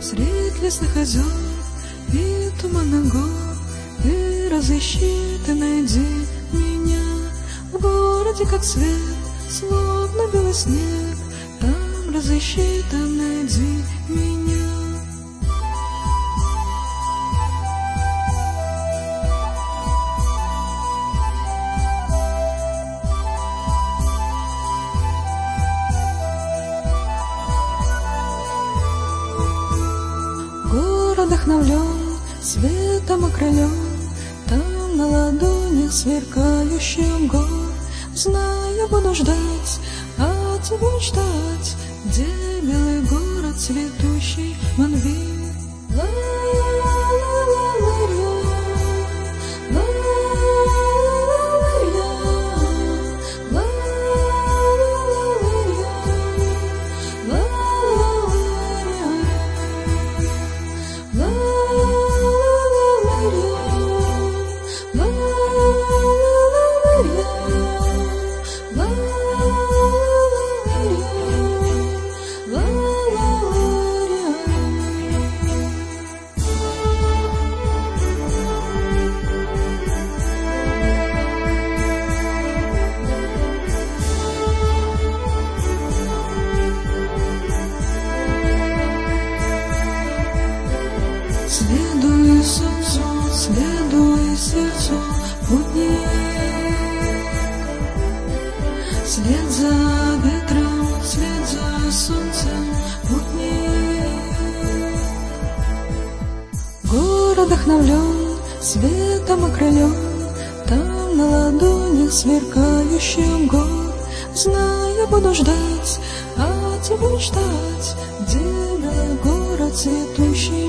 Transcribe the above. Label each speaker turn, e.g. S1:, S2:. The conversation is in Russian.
S1: Средь лесных озер и туманных гор ты разыщи, ты найди меня. В городе, как свет, словно белый снег, там разыщи, там найди меня. Город вдохновлен, светом окрылен, там на ладонях сверкающих гор. Знаю, буду ждать, а тебя мечтать, где белый город цветущий манвей. Следуй солнцу, следуй сердцу путней, вслед за ветром, вслед за солнцем путней. Город вдохновлен, светом окрылен, там на ладонях сверкающих гор. Знаю, буду ждать, а тебя мечтать, где белый город цветущий